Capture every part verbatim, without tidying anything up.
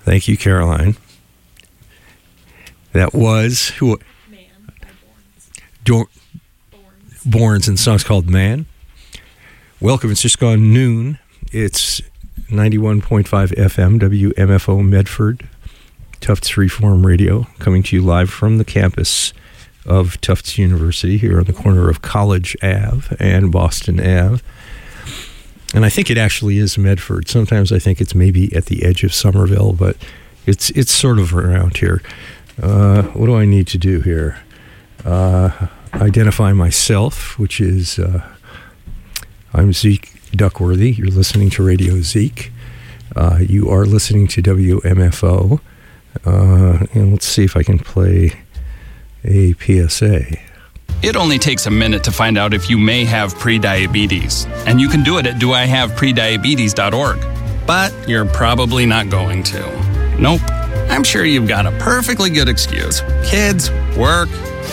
Thank you, Caroline. That was who? Man by Borns. Dor- Borns. Borns, and the song's called Man. Welcome. It's just gone noon. It's ninety-one point five F M, W M F O Medford, Tufts Freeform Radio, coming to you live from the campus of Tufts University here on the corner of College Avenue and Boston Avenue. And I think it actually is Medford. Sometimes I think it's maybe at the edge of Somerville, but it's it's sort of around here. Uh, what do I need to do here? Uh, identify myself, which is uh, I'm Zeke Duckworthy. You're listening to Radio Zeke. Uh, you are listening to W M F O. Uh, and let's see if I can play a P S A. It only takes a minute to find out if you may have prediabetes, and you can do it at do I have prediabetes dot org. But you're probably not going to. Nope. I'm sure you've got a perfectly good excuse. Kids, work.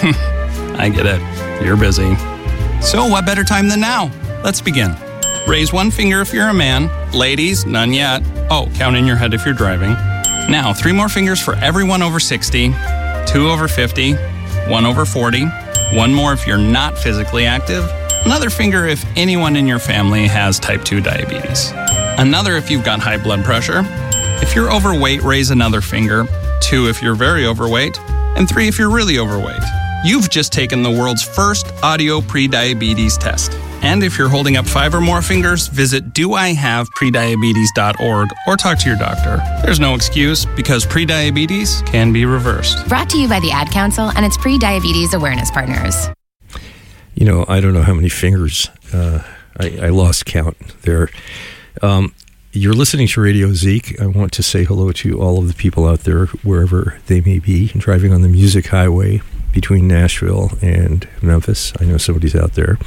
I get it. You're busy. So what better time than now? Let's begin. Raise one finger if you're a man. Ladies, none yet. Oh, count in your head if you're driving. Now, three more fingers for everyone over sixty, two over fifty, one over forty, one more if you're not physically active, another finger if anyone in your family has type two diabetes, another if you've got high blood pressure. If you're overweight, raise another finger, two if you're very overweight, and three if you're really overweight. You've just taken the world's first audio prediabetes test. And if you're holding up five or more fingers, visit do I have prediabetes dot org or talk to your doctor. There's no excuse because prediabetes can be reversed. Brought to you by the Ad Council and its pre-diabetes awareness partners. You know, I don't know how many fingers. Uh, I, I lost count there. Um, you're listening to Radio Zeke. I want to say hello to all of the people out there, wherever they may be, driving on the music highway between Nashville and Memphis. I know somebody's out there.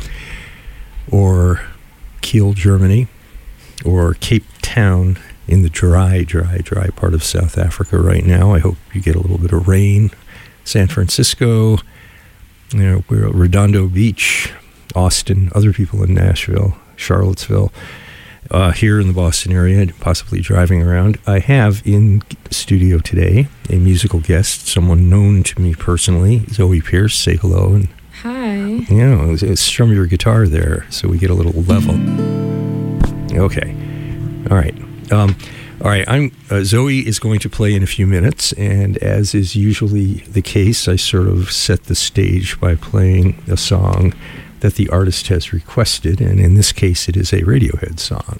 Or Kiel, Germany, or Cape Town in the dry, dry, dry part of South Africa right now. I hope you get a little bit of rain. San Francisco, you know, we're at Redondo Beach, Austin, other people in Nashville, Charlottesville, uh, here in the Boston area, possibly driving around. I have in the studio today a musical guest, someone known to me personally, Zoe Pierce. Say hello. And Hi. you know, strum your guitar there so we get a little level. Okay. All right. Um, all right. I'm uh, Zoe is going to play in a few minutes, and as is usually the case, I sort of set the stage by playing a song that the artist has requested, and in this case, it is a Radiohead song.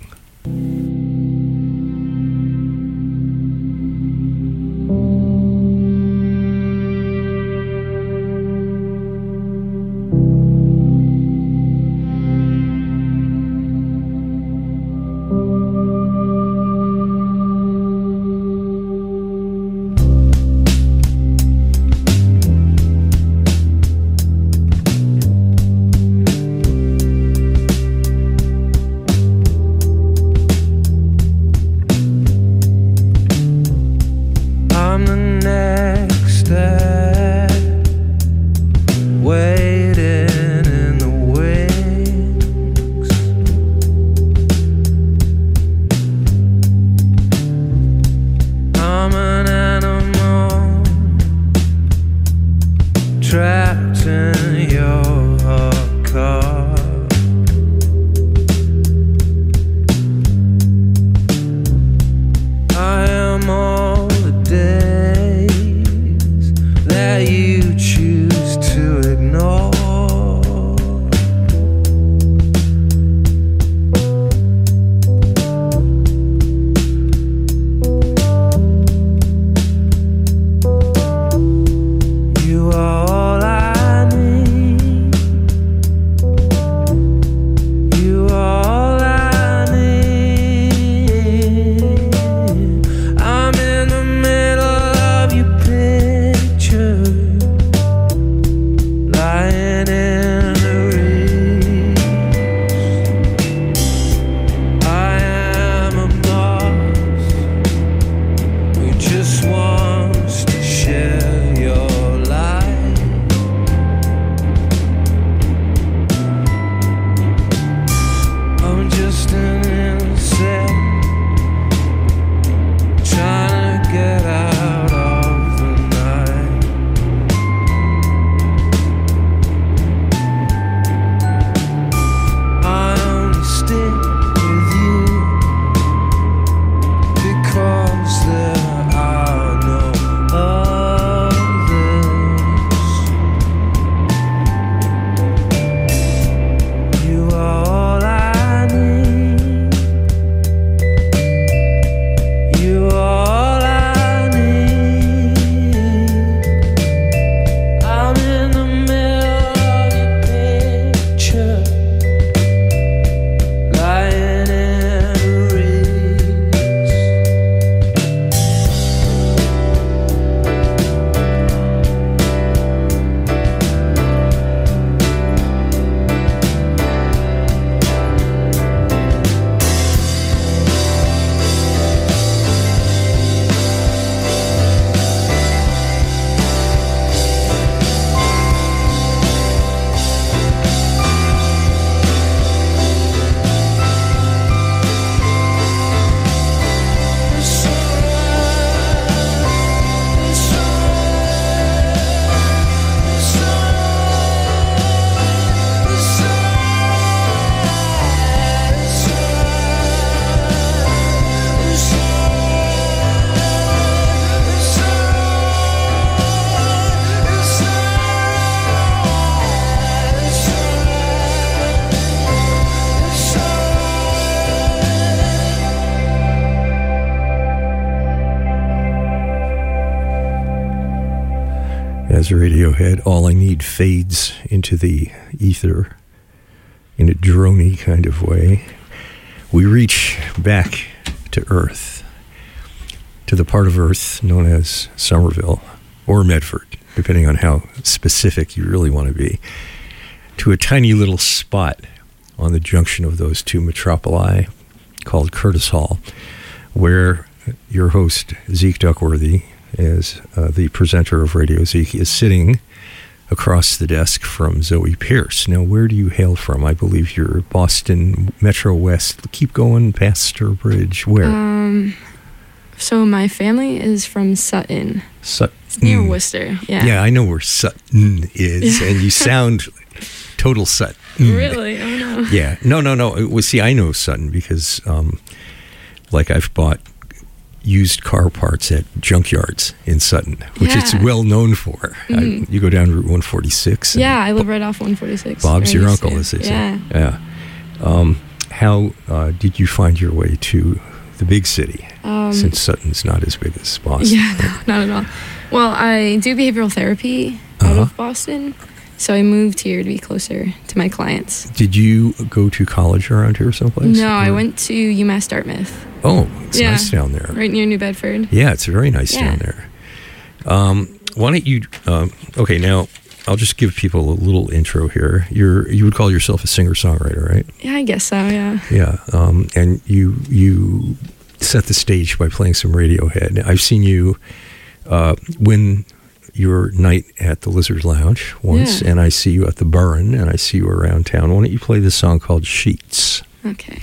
as Radiohead. All I Need fades into the ether in a drony kind of way. We reach back to Earth, to the part of Earth known as Somerville or Medford, depending on how specific you really want to be, to a tiny little spot on the junction of those two metropoli called Curtis Hall, where your host, Zeke Duckworthy, as uh, the presenter of Radio Zeke, is sitting across the desk from Zoe Pierce. Now, where do you hail from? I believe you're Boston Metro West. Keep going past Sturbridge. Where? Um, so my family is from Sutton. Sutton. It's near Worcester. Yeah. Yeah, I know where Sutton is, and you sound total Sutton. Really? Oh no. Yeah. No, no, no. Well, see, I know Sutton because, um, like, I've bought used car parts at junkyards in Sutton, which Yeah. it's well known for. Mhm. I, you go down Route one forty-six. Yeah, I live right off one forty-six. Bob's Right your next uncle, to- as they say. Yeah. Yeah. Um, how uh, did you find your way to the big city, Um, since Sutton's not as big as Boston? Yeah, no, not at all. Well, I do behavioral therapy out Uh-huh. of Boston, so I moved here to be closer to my clients. Did you go to college around here someplace? No, I Or- went to UMass Dartmouth, Oh, it's Yeah. nice down there. right near New Bedford. Yeah, it's very nice Yeah. down there. Um, why don't you? Um, okay, now I'll just give people a little intro here. You're you would call yourself a singer songwriter, right? Yeah, I guess so. Yeah. Yeah, um, and you you set the stage by playing some Radiohead. I've seen you uh, win your night at the Lizard Lounge once, Yeah. and I see you at the Burren, and I see you around town. Why don't you play this song called Sheets? Okay.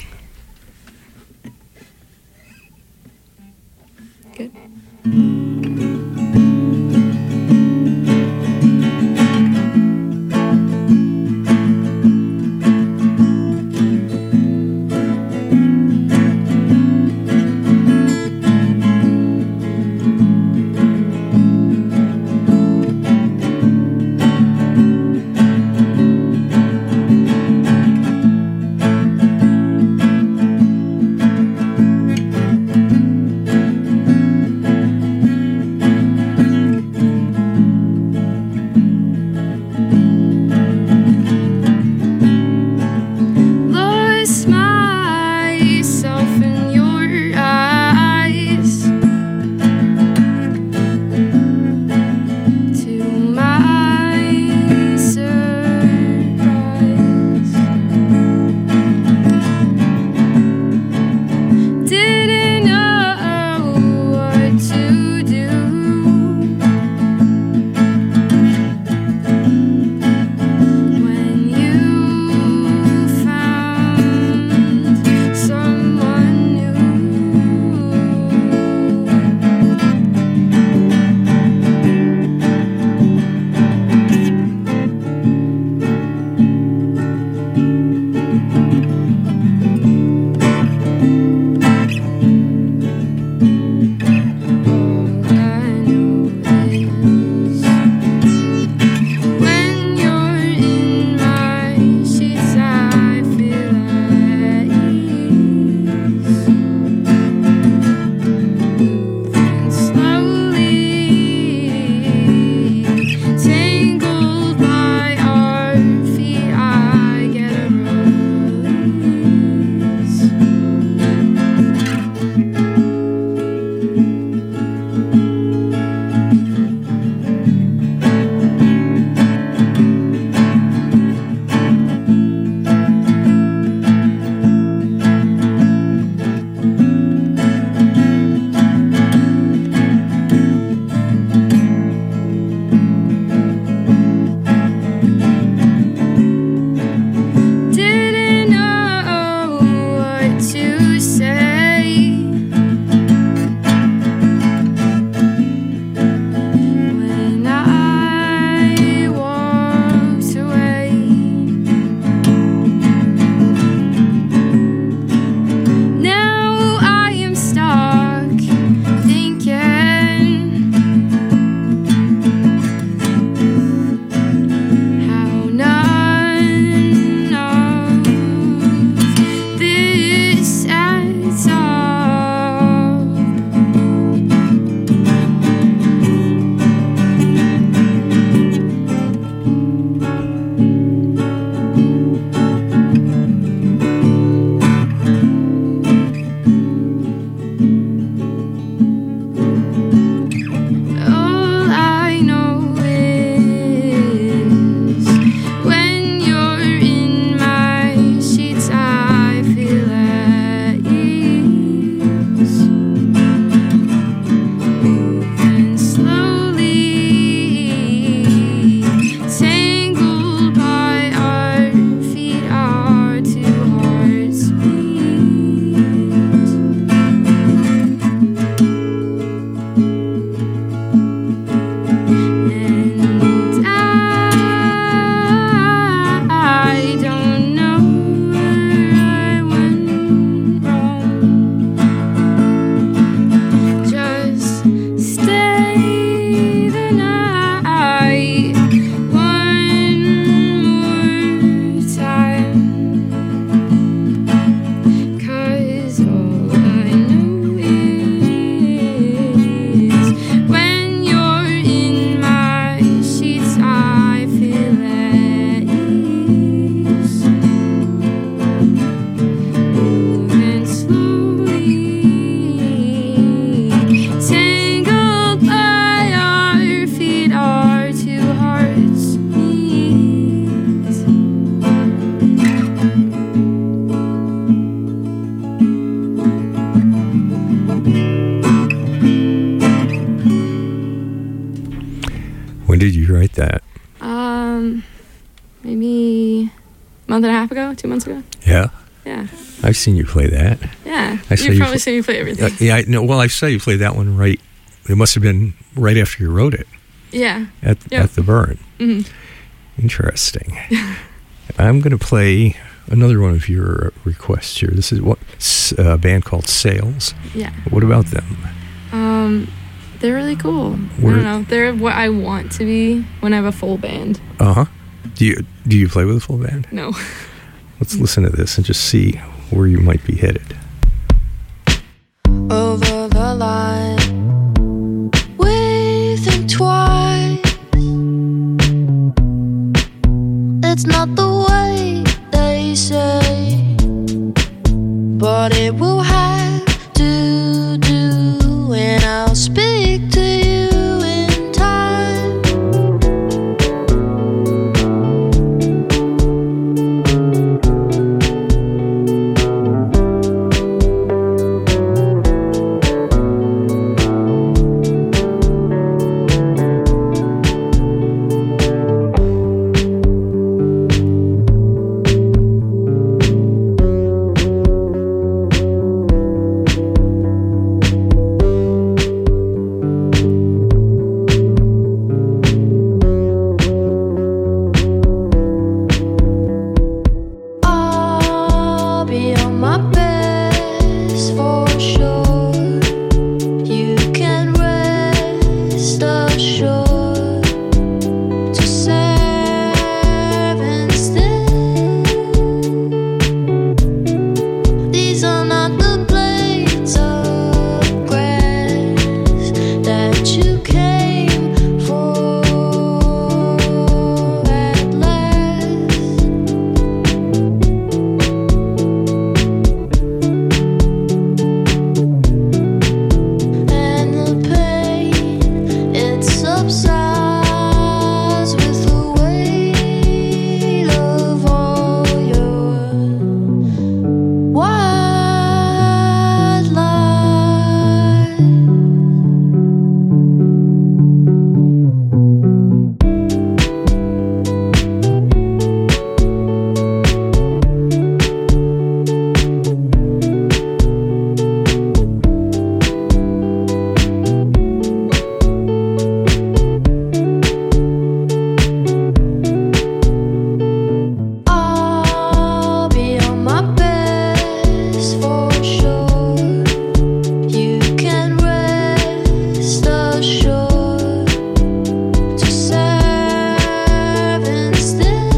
Good. When did you write that? Um, maybe a month and a half ago, two months ago. Yeah. Yeah. I've seen you play that. Yeah. I saw You've you probably pl- seen me play everything. Uh, yeah, I know. Well, I saw you play that one right. It must have been right after you wrote it Yeah. at Yep. at the Burn. hmm Interesting. I'm going to play another one of your requests here. This is what s- a band called Sales. Yeah. What about them? Um, they're really cool. Where- I don't know. They're what I want to be when I have a full band. Uh huh. Do you do you play with a full band? No. Let's listen to this and just see where you might be headed. Over the line, we think twice. It's not the way they say, but it will have to do, and I'll speak to you in time. I'll be on my best for sure. You can rest assured to serve instead. These are not the blades of grass that you came for at last. And the pain, it subsides with the weight of all your white lies. I'll be on my best for sure. You can rest assured to serve instead.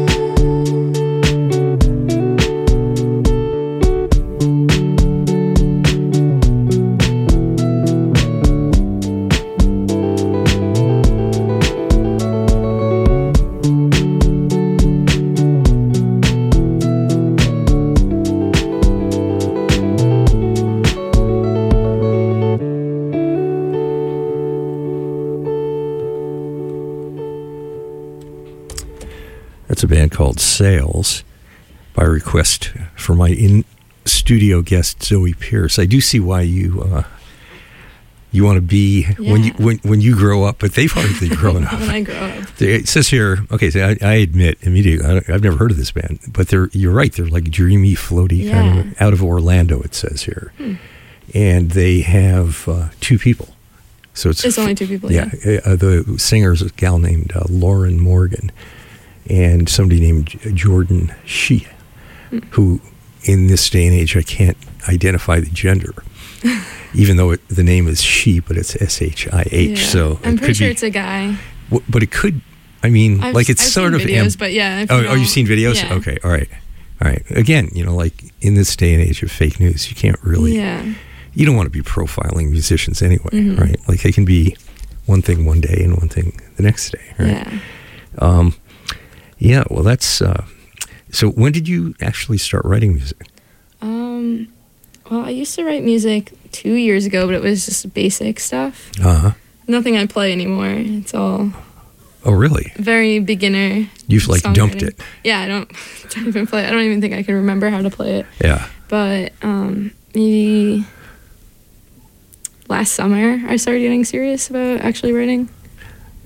That's a band called Sales, by request for my in-studio guest Zoe Pierce. I do see why you uh, you want to be when you Yeah. when when you grow up, but they've already grown up. When I grow up. It says here, okay, so I, I admit immediately, I, I've never heard of this band, but they're you're right, they're like dreamy, floaty, kind Yeah. of out of Orlando. It says here, Hmm. and they have uh, two people. So it's It's only two people. yeah, uh, the singer is a gal named uh, Lauren Morgan, and somebody named J- Jordan Shea, Hmm. who in this day and age I can't identify the gender, even though it, the name is she, but it's S H I H. Yeah. So I'm it pretty could sure be, it's a guy. w- but it could. I mean, I've, like it's I've sort seen of videos, am- but yeah. if Oh, you oh, you've don't- seen videos? Yeah. Okay, all right, all right. Again, you know, like in this day and age of fake news, you can't really. Yeah. You don't want to be profiling musicians anyway, Mhm. right? Like they can be one thing one day and one thing the next day, right? Yeah. Um, yeah. Well, that's. Uh, so, when did you actually start writing music? Um, well, I used to write music two years ago, but it was just basic stuff. Uh huh. Nothing I play anymore. It's all Oh, really? very beginner. You've like dumped songwriting. it. Yeah, I don't, don't even play it. I don't even think I can remember how to play it. Yeah. But um, maybe last summer I started getting serious about actually writing.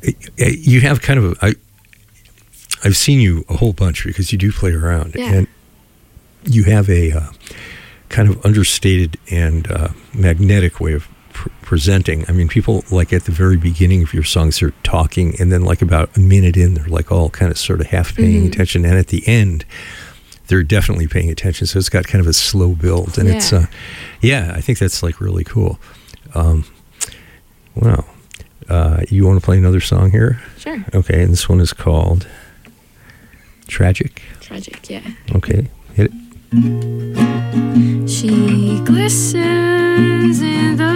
you have kind of a, I, I've seen you a whole bunch because you do play around, Yeah. and you have a uh, kind of understated and uh, magnetic way of pr- presenting. I mean, people like at the very beginning of your songs are talking, and then like about a minute in, they're like all kind of sort of half paying Mhm. attention, and at the end, they're definitely paying attention. So it's got kind of a slow build, and it's Yeah. uh, yeah, I think that's like really cool. Um, wow, uh, you want to play another song here? Sure. Okay, and this one is called Tragic. Tragic, yeah. Okay, hit it. She glistens in the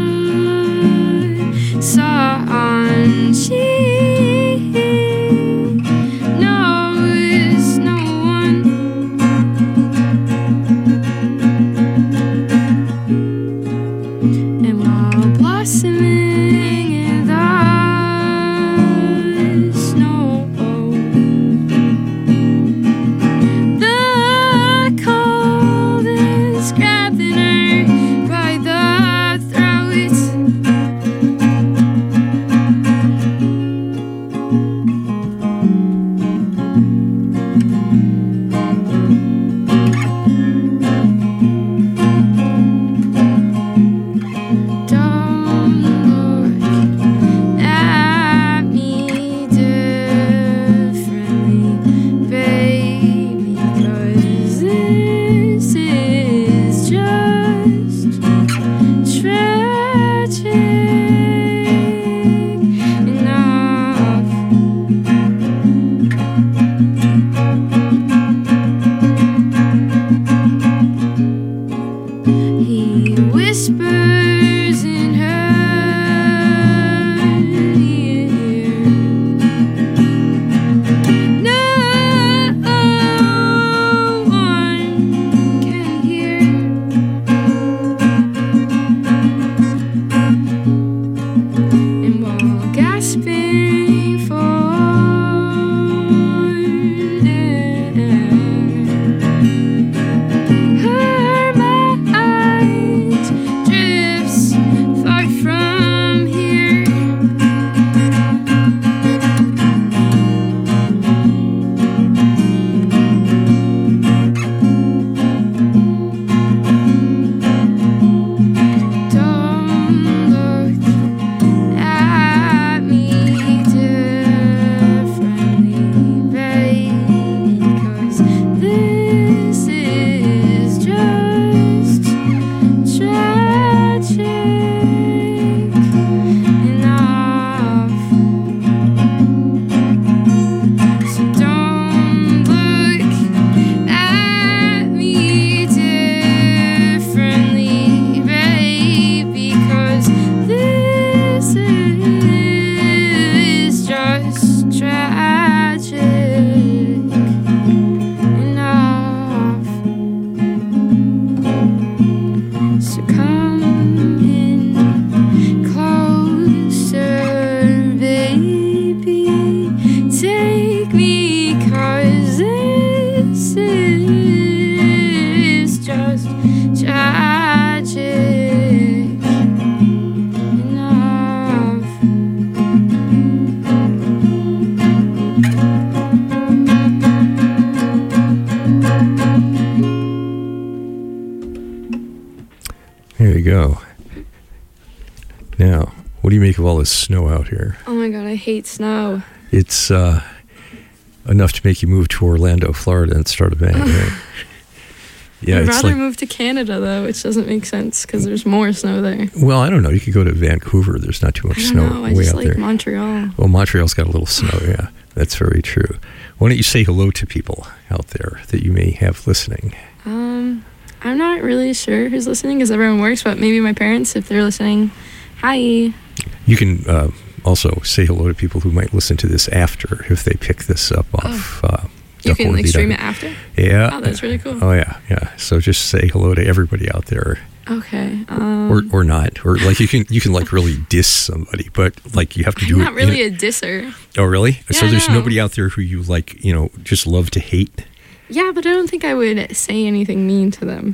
sun. She knows no one. And while blossoming in the snow, the cold is grabbing her by the throat. Don't look at me differently, baby, 'cause this is just tragic enough. He whispers in her ear, no one can hear. And while gasping for air, her mind drifts far from here. Don't look at me differently, baby, 'cause this is just tragic enough. So don't look at me differently, baby, 'cause this is just tragic enough. So come in closer, baby. Take me, 'cause this is just tragic enough. There you go. Now, what do you make of all this snow out here? Oh my god, I hate snow. It's uh, enough to make you move to Orlando, Florida, and start a band. Right? Yeah, I'd it's rather like. move to Canada though, which doesn't make sense because there's more snow there. Well, I don't know. You could go to Vancouver. There's not too much I don't snow know. I way just out like there. Montreal. Well, Montreal's got a little snow. Yeah, that's very true. Why don't you say hello to people out there that you may have listening? Um, I'm not really sure who's listening because everyone works, but maybe my parents, if they're listening. Hi. You can uh, also say hello to people who might listen to this after if they pick this up off. Uh, You can like Duckworthy stream dot- it after? Yeah. Oh, that's really cool. Oh yeah, yeah. So just say hello to everybody out there, Okay. Um, or or not, or like you can you can like really diss somebody, but like you have to do I'm it. not really in a disser. Oh really? So Yeah, there's no. nobody out there who you like, you know, just love to hate. Yeah, but I don't think I would say anything mean to them.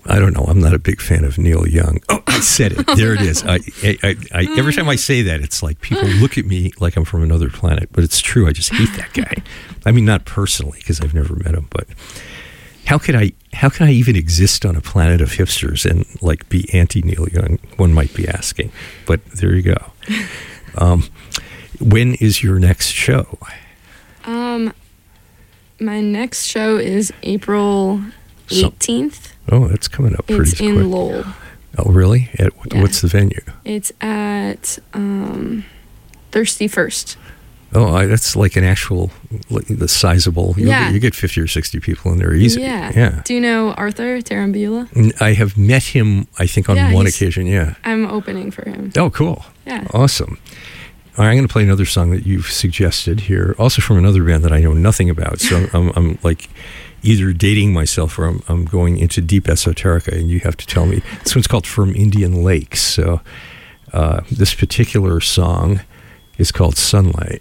I don't know. I'm not a big fan of Neil Young. Oh, I said it. There it is. I, I, I, I, every time I say that, it's like people look at me like I'm from another planet. But it's true. I just hate that guy. I mean, not personally because I've never met him. But how could I? How can I even exist on a planet of hipsters and like be anti Neil Young? One might be asking. But there you go. Um, when is your next show? Um, my next show is April eighteenth. Oh, that's coming up pretty It's quick. in Lowell. Oh, really? At Yeah. what's the venue? It's at um, Thirsty First. Oh, I, that's like an actual, like the sizable. You Yeah. get, you get fifty or sixty people in there easy. Yeah. Yeah. Do you know Arthur Tarambula? N- I have met him, I think, on Yeah, one he's- occasion. Yeah. I'm opening for him. Oh, cool. Yeah. Awesome. All right, I'm going to play another song that you've suggested here, also from another band that I know nothing about. So I'm, I'm, I'm like either dating myself or I'm, I'm going into deep esoterica, and you have to tell me. This one's called From Indian Lakes. So uh, this particular song is called Sunlight.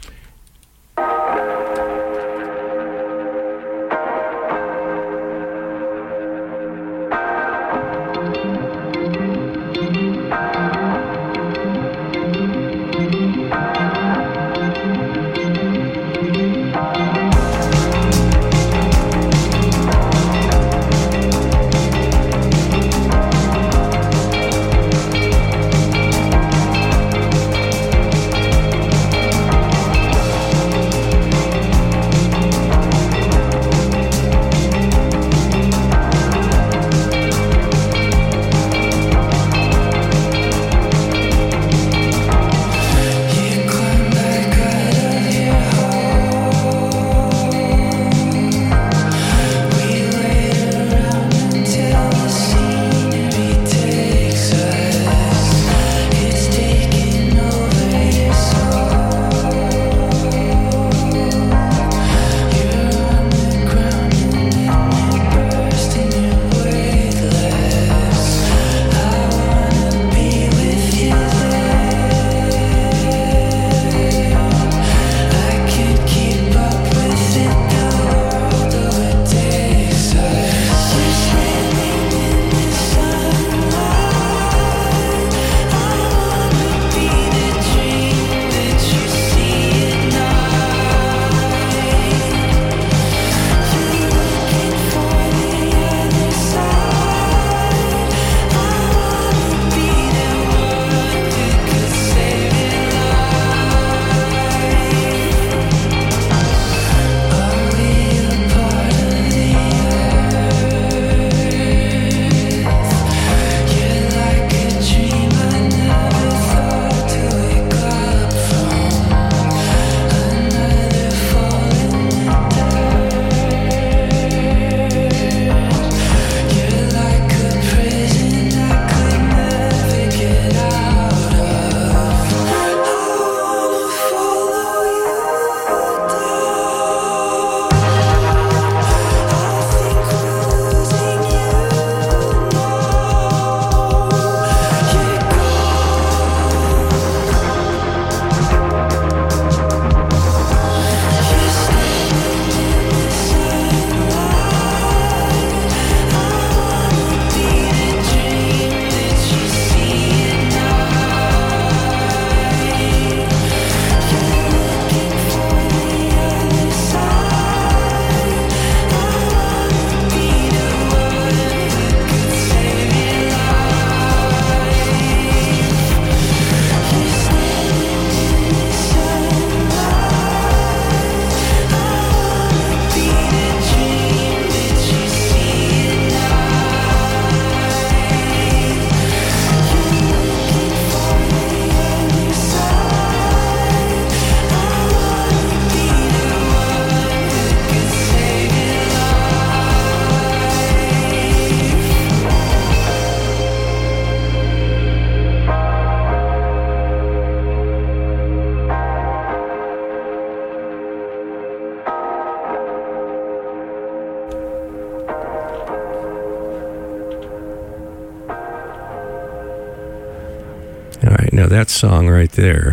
All right, now that song right there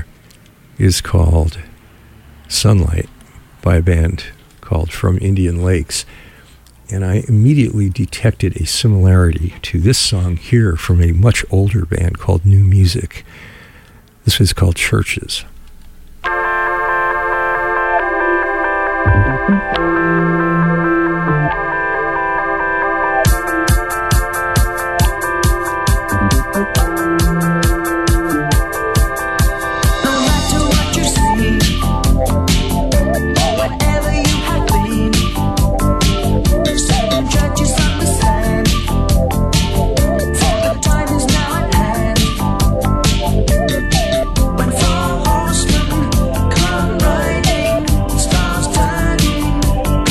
is called Sunlight by a band called From Indian Lakes. and I immediately detected a similarity to this song here from a much older band called New Music. This was called Churches. When four horsemen come riding, stars turning.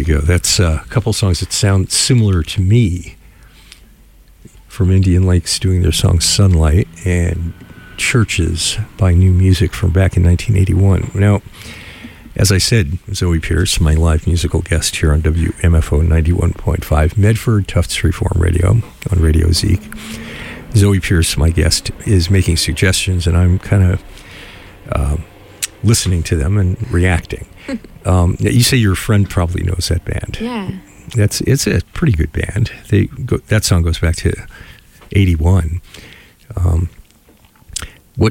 go. That's uh, a couple songs that sound similar to me from Indian Lakes doing their song Sunlight and Churches by New Music from back in nineteen eighty-one. Now, as I said, Zoe Pierce, my live musical guest here on W M F O ninety-one point five, Medford Tufts Freeform Radio on Radio Zeke. Zoe Pierce, my guest, is making suggestions, and I'm kind of uh, listening to them and reacting. um, you say your friend probably knows that band. Yeah. That's it's a pretty good band. They go, that song goes back to eighty-one. Um, what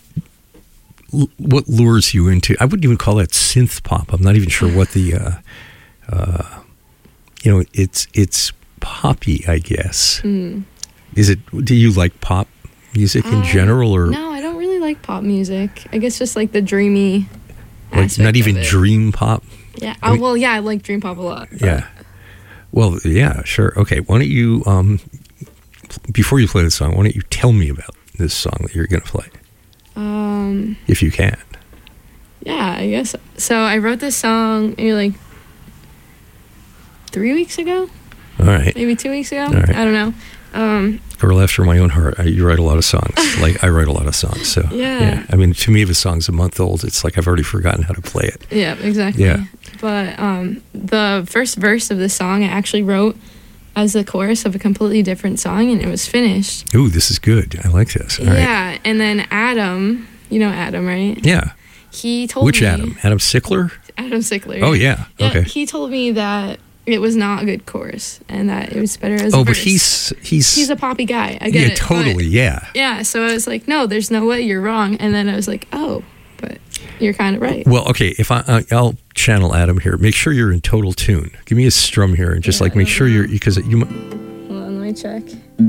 what lures you into? I wouldn't even call that synth pop. I'm not even sure what the uh, uh, you know. It's it's poppy, I guess. Mm. Is it? Do you like pop music in Uh, general, or No, I don't really like pop music. I guess just like the dreamy like aspect not even of it. dream pop? Yeah. I Oh, mean- well, yeah, I like dream pop a lot. but- Yeah. Well, yeah, sure. Okay, why don't you, um, before you play the song, why don't you tell me about this song that you're going to play, Um. if you can? Yeah, I guess. So I wrote this song maybe like three weeks ago, All right. maybe two weeks ago. All right. I don't know. Um. Girl after my own heart. I, you write a lot of songs. Like, I write a lot of songs, so. Yeah. I mean, to me, if a song's a month old, it's like I've already forgotten how to play it. Yeah. Exactly. Yeah. But um, the first verse of the song I actually wrote as the chorus of a completely different song, and it was finished. Ooh, this is good. I like this. All right. Yeah. And then Adam, you know Adam, right? Yeah. He told Which me. Adam? Adam Sickler? Adam Sickler. Oh, yeah. Yeah, Okay. he told me that it was not a good chorus and that it was better as Oh, a but verse. he's, he's, he's a poppy guy. I get yeah, it. totally. but- Yeah. yeah, so I was like, no, there's no way you're wrong. And then I was like, oh, but you're kind of right. Well, okay, if I, I I'll channel Adam here. Make sure you're in total tune. Give me a strum here and just Yeah, like make I sure don't you're know. because you. mi- Hold on, let me check.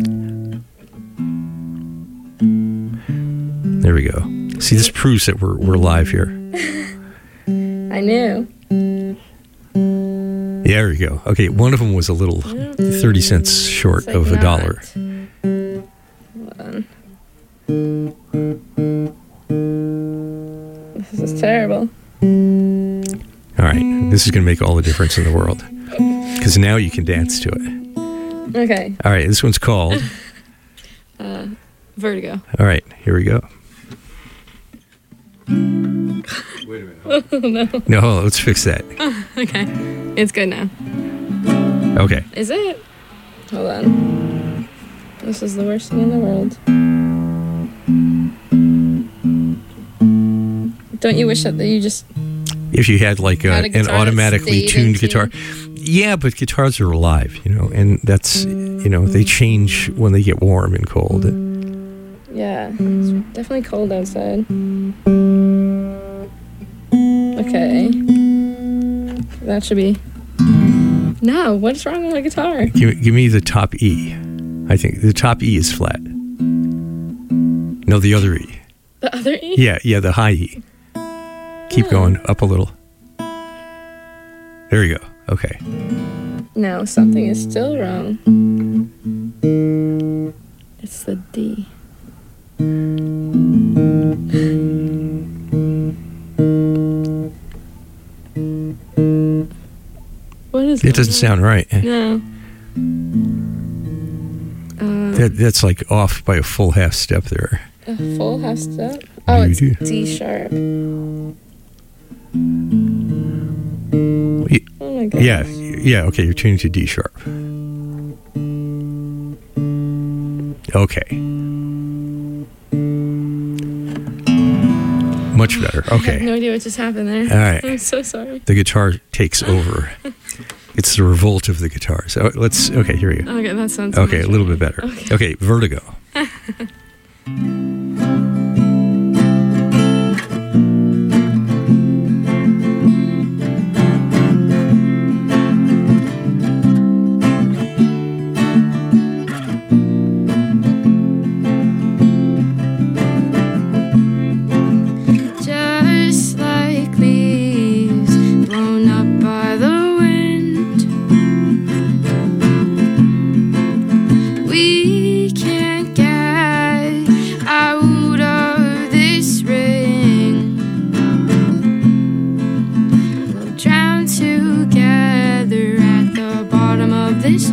There we go. See, this proves that we're we're live here. I knew. Yeah, there we go. Okay, one of them was a little thirty cents short It's like of a not. dollar. Hold on. This is terrible. All right, this is going to make all the difference in the world because now you can dance to it. Okay, All right, this one's called. uh, Vertigo. All right, here we go. Wait a minute. No, hold on, let's fix that. Okay, it's good now. Okay. Is it? Hold on. This is the worst thing in the world. Don't you wish that you just... If you had like a, Had a an guitar that automatically stayed tuned in guitar. tune? Yeah, but guitars are alive, you know, and that's, you know, they change when they get warm and cold. Yeah, it's definitely cold outside. Okay. That should be... No, what's wrong with my guitar? Give, give me the top E. I think the top E is flat. No, the other E. The other E? Yeah, yeah, the high E. Keep going up a little. There you go. Okay. No, something is still wrong. It's the D. What is It doesn't sound right. No. Uh, That that's like off by a full half step there. a full half step? Oh, it's You do. D sharp. Y- Oh my god. Yeah, yeah. Okay, you're tuning to D sharp. Okay. Much better. I have no Okay. idea what just happened there. All right. I'm so sorry. The guitar takes over. It's the revolt of the guitar. So let's. Okay, here we go. Okay, that sounds Okay, much a little bit better. better. Okay. Okay, Vertigo. Just like leaves blown up by the wind, we can't get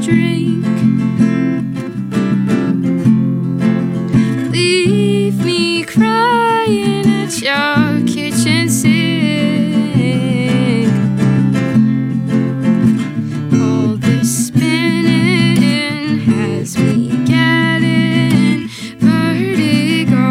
drink. Leave me crying at your kitchen sink. All this spinning has me getting vertigo,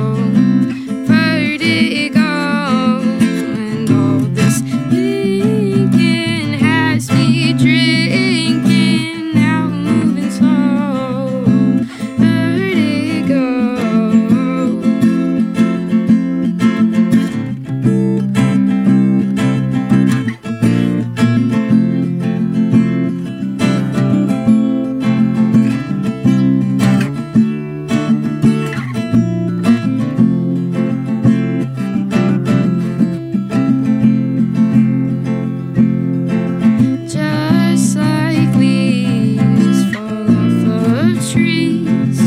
vertigo. And all this thinking has me drinking, now moving slow, vertigo. Just like leaves fall off of trees,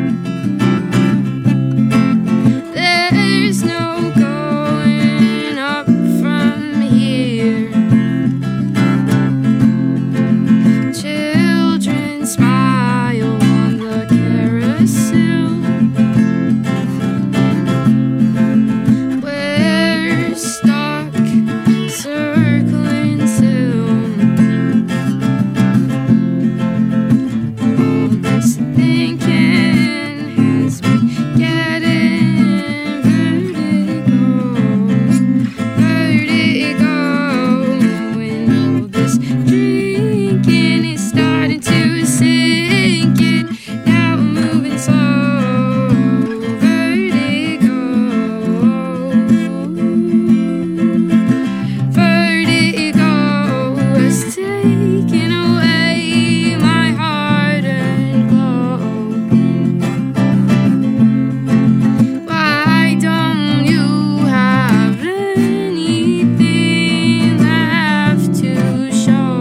there's no going up from here. Children smile on the carousel. We're stuck circling still. All this thinking has me getting vertigo, vertigo. And all this drinking is starting to sink in, now I'm moving slow, vertigo, vertigo has taken away my hard-earned glow. Why don't you have anything left to show?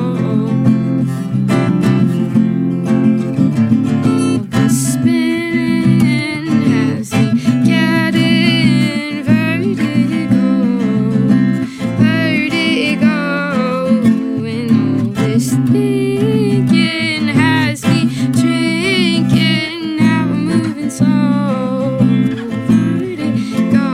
All the spinning has me getting vertigo, vertigo. And all this thinking has me drinking, now I'm moving slow, vertigo.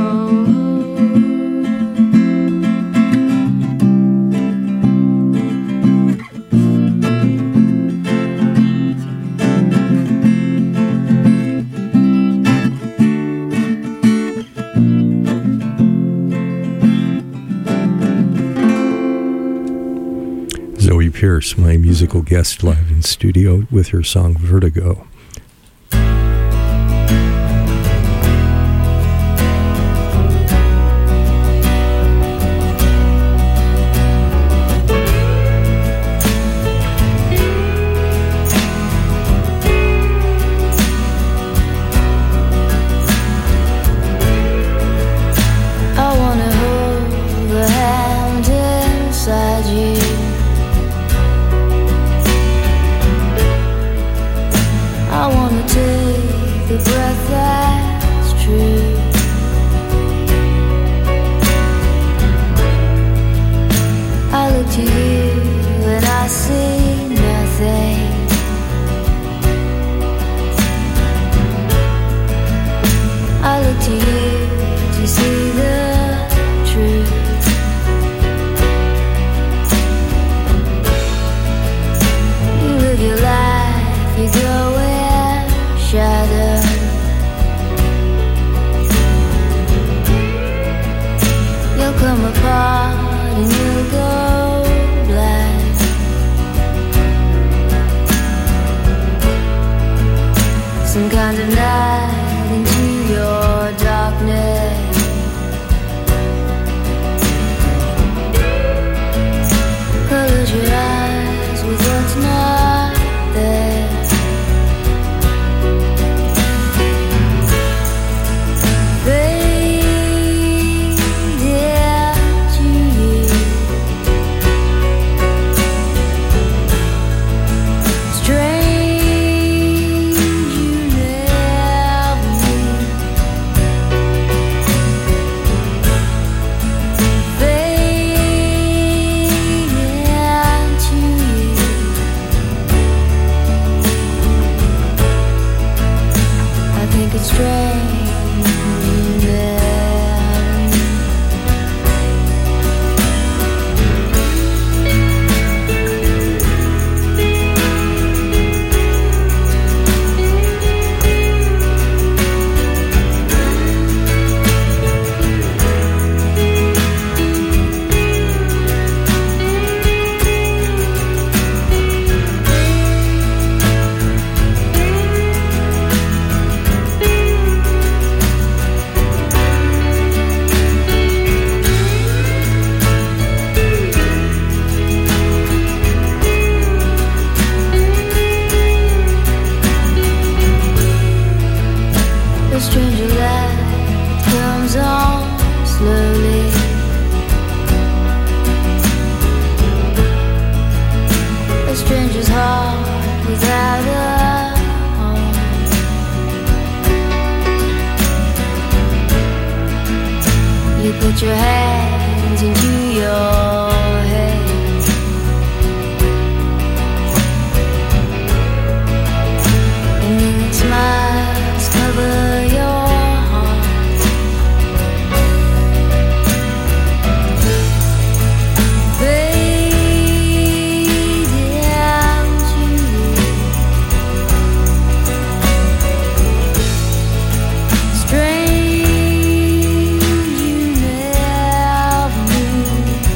Zoe Pierce, my musical guest live in studio with her song Vertigo. I wanna hold the hand inside you. I wanna take the breath that's true. I look to you and I see nothing. I look to you to see the truth. You live your life, you go in shadow. You'll come apart and you'll go black. Some kind of night into your darkness. Close your eyes with what's not there. Fade into you. Strange you never Put your hands into your head. And then smiles cover your heart. Fade out to you. Strange you never knew.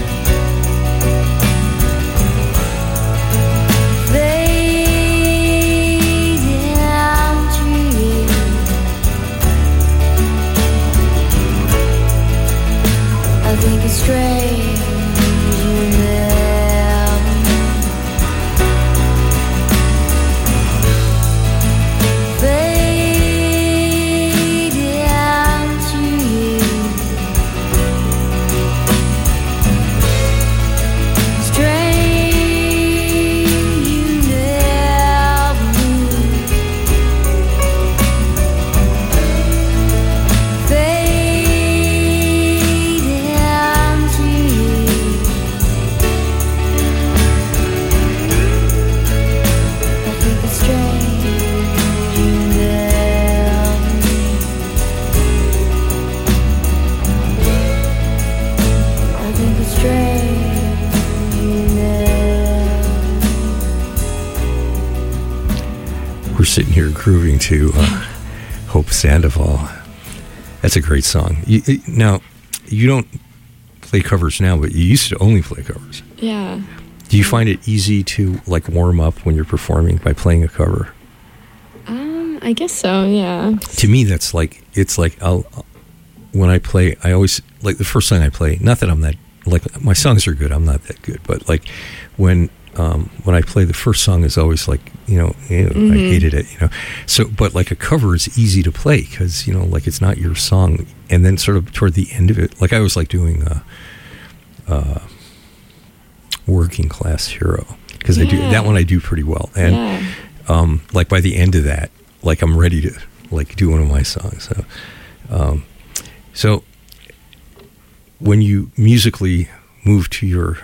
Fade out to you. I think it's strange you never knew. Fade out to you. Strange you never knew. Fade out to you. I think it's strange you never knew. I think it's strange you never. We're sitting here grooving to uh, Hope Sandoval. That's a great song. You, you- now, you don't play covers now, but you used to only play covers. Yeah. Do you find it easy to like warm up when you're performing by playing a cover? Um, I guess so, yeah. To me, that's like it's like I'll when I play, I always like the first song I play. Not that I'm that like my songs are good. I'm not that good, but like when um, when I play, the first song is always like you know ew, I hated it. You know, so but like a cover is easy to play because you know like it's not your song, and then sort of toward the end of it, like I was like doing uh, uh, Working Class Hero because I do Yeah. that one I do pretty well, and yeah. um, like by the end of that, like I'm ready to like do one of my songs. So, um, so when you musically move to your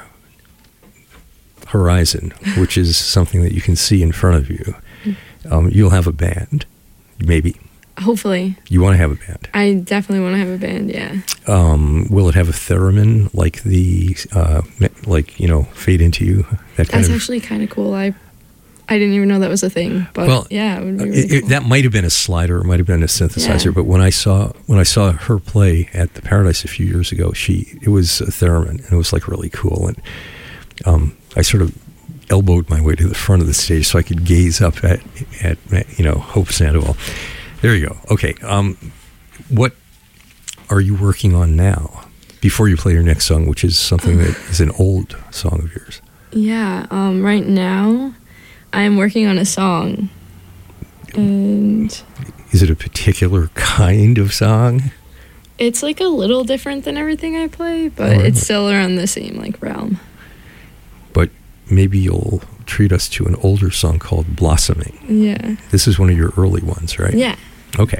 horizon, which is something that you can see in front of you, um, you'll have a band. Maybe Hopefully. you want to have a band. I definitely want to have a band, yeah. Um, will it have a theremin like the uh, like you know Fade Into You? That kind That's of. actually kind of cool. I I didn't even know that was a thing, but Well, yeah, it would be really It- it- cool. that might have been a slider, it might have been a synthesizer. Yeah. But when I saw when I saw her play at the Paradise a few years ago, she it was a theremin, and it was like really cool. And um, I sort of elbowed my way to the front of the stage so I could gaze up at at you know Hope Sandoval. There you go. Okay, um, what are you working on now? Before you play your next song, which is something that is an old song of yours. Yeah, um, right now I'm working on a song. And Is it a particular kind of song? it's like a little different than everything I play, but Oh, really? it's still around the same like realm. But maybe you'll treat us to an older song called Blossoming. Yeah. This is one of your early ones, right? Yeah. Okay.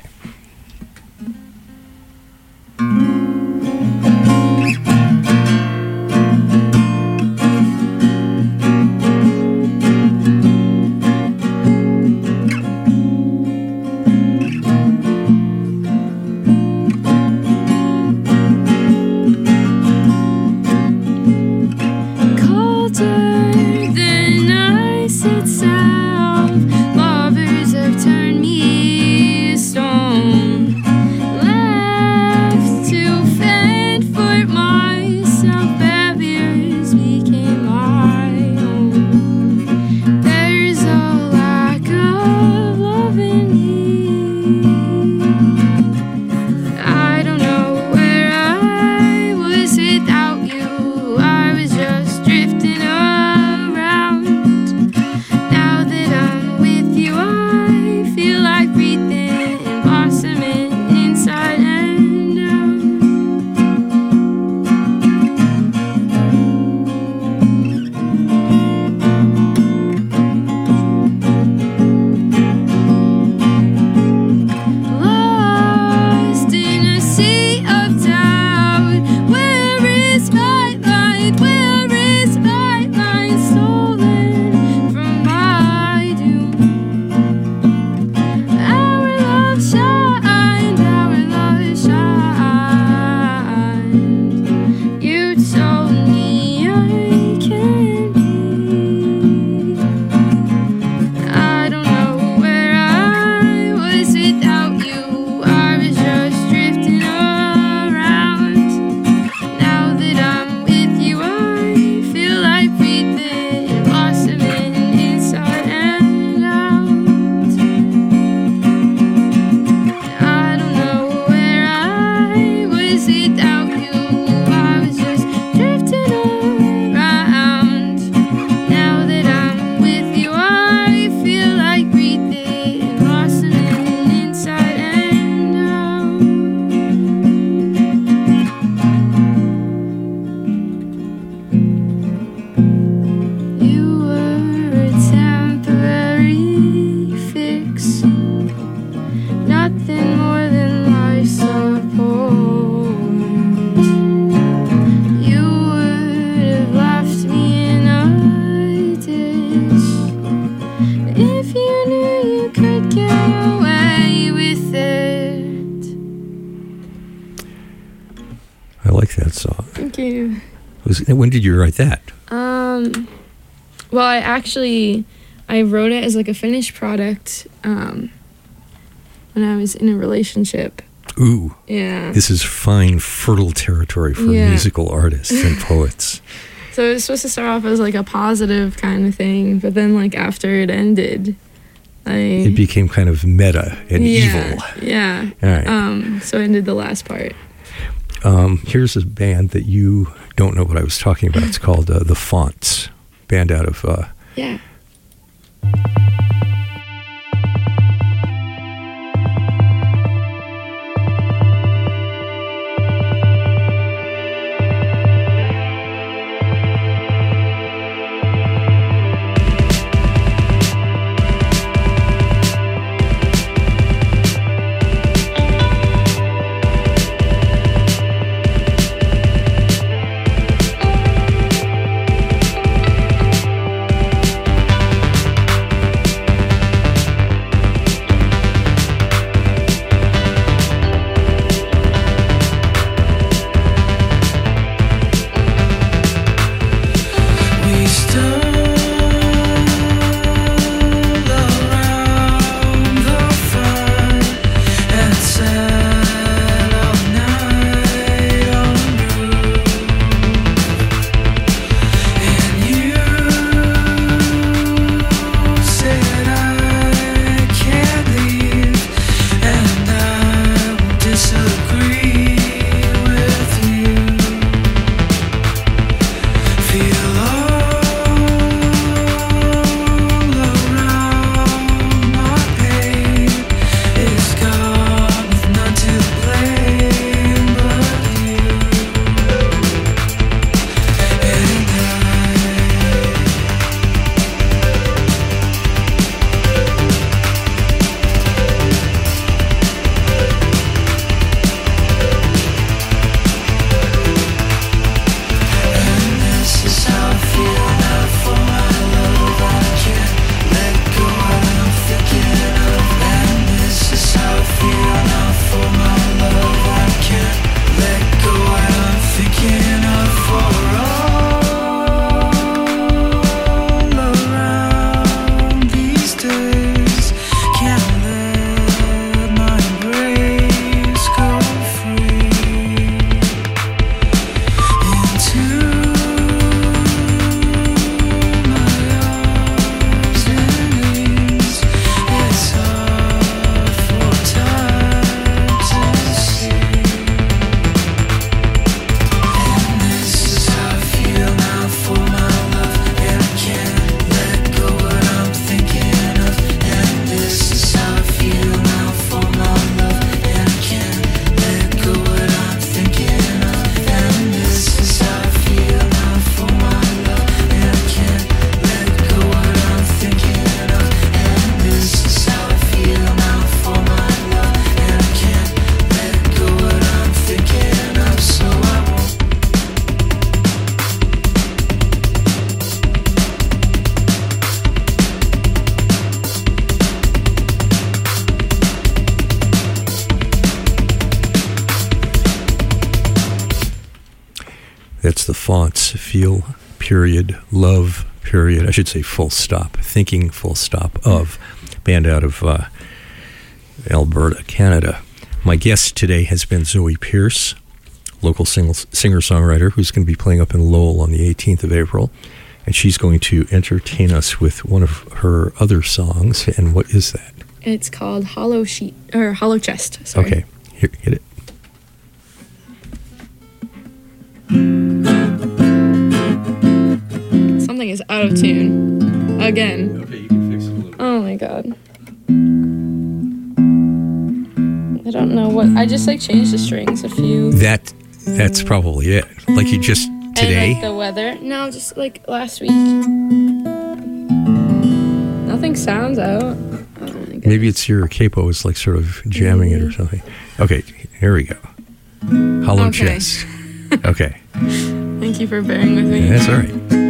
Thank you. Was, when did you write that? Um, well, I actually, I wrote it as like a finished product um, when I was in a relationship. Ooh. Yeah. This is fine, fertile territory for Yeah. musical artists and poets. So it was supposed to start off as like a positive kind of thing, but then like after it ended, I It became kind of meta and yeah, evil. Yeah. All right. Um. So I ended the last part. Um, here's a band that you don't know what I was talking about. It's called uh, The Fonts, band out of... Uh, Yeah. That's the Fonts, feel, period, love, period. I should say full stop, thinking full stop of, band out of uh, Alberta, Canada. My guest today has been Zoe Pierce, local singer-songwriter who's going to be playing up in Lowell on the eighteenth of April. And she's going to entertain us with one of her other songs. And what is that? It's called Hollow Sheet, or Hollow Chest. Sorry. Okay, here, hit it. Something is out of tune. Again. Okay, you can fix it a little bit. Oh my god. I don't know what. I just like changed the strings a few. That, that's probably it. Like you just, today? And like the weather. No, just like last week. Nothing sounds out. Oh my god. Maybe it's your capo is like sort of jamming it or something. Okay, here we go. Hollow Okay. Chest. Okay. Thank you for bearing with me. That's all right.